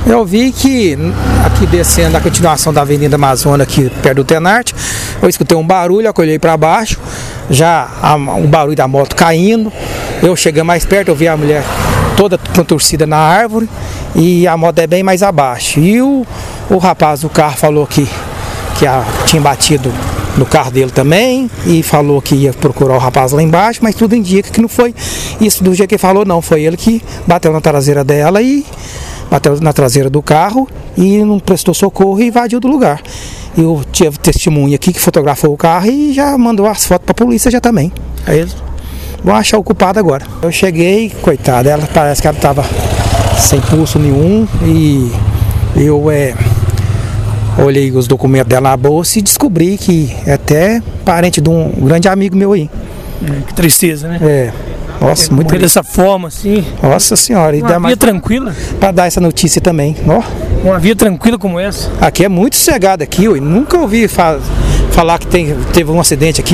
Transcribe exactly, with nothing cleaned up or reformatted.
Eu vi que aqui descendo na continuação da Avenida Amazônia, aqui perto do Tenarte, eu escutei um barulho, eu olhei para baixo, já a, um barulho da moto caindo. Eu cheguei mais perto, eu vi a mulher toda contorcida na árvore e a moto é bem mais abaixo. E o, o rapaz do carro falou que, que a, tinha batido no carro dele também e falou que ia procurar o rapaz lá embaixo, mas tudo indica que não foi isso do jeito que ele falou, não. Foi ele que bateu na traseira dela e bateu na traseira do carro e não prestou socorro e invadiu do lugar. Eu tive testemunha aqui que fotografou o carro e já mandou as fotos para a polícia já também. Aí eles vão achar o culpado agora. Eu cheguei, coitada, ela parece que ela estava sem pulso nenhum e eu é, olhei os documentos dela na bolsa e descobri que é até parente de um grande amigo meu aí. É, que tristeza, né? É. Nossa, é, muito morrer dessa forma, assim. Nossa senhora. E uma dá via mais tranquila. Para dar essa notícia também. Ó. Uma via tranquila como essa. Aqui é muito sossegado aqui, eu nunca ouvi fa falar que tem, teve um acidente aqui.